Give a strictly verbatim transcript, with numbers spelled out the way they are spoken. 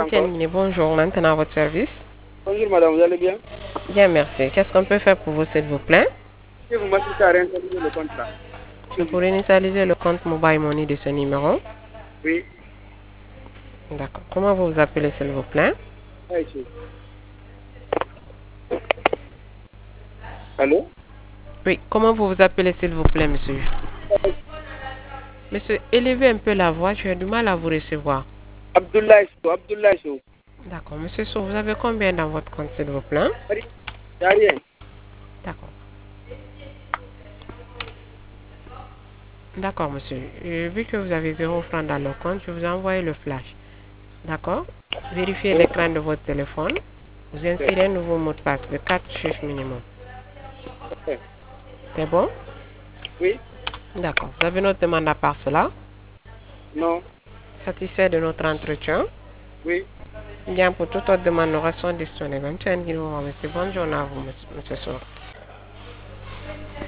Tiens, bonjour, maintenant à votre service. Bonjour madame, vous allez bien? Bien, merci. Qu'est-ce qu'on peut faire pour vous, s'il vous plaît? Si vous m'assistez à réinitialiser le contrat. C'est pour initialiser le compte Mobile Money de ce numéro. Oui. D'accord. Comment vous vous appelez, s'il vous plaît? Aïcha. Allô? Oui, comment vous vous appelez, s'il vous plaît, monsieur? Monsieur, élevez un peu la voix, j'ai du mal à vous recevoir. Abdoulaye Sow, Abdoulaye Sow. D'accord. Monsieur Sow, vous avez combien dans votre compte, s'il vous plaît? Il n'y a rien. D'accord. D'accord, monsieur. Euh, vu que vous avez zéro franc dans le compte, je vous ai envoyé le flash. D'accord? Vérifiez l'écran de votre téléphone. Vous insérez un nouveau mot de passe de quatre chiffres minimum. C'est bon? Oui. D'accord. Vous avez notre demande à part cela? Non. Satisfait de notre entretien? Oui. Bien, pour toute autre demande, nous restons disponibles. Bonne journée à vous, monsieur Sow.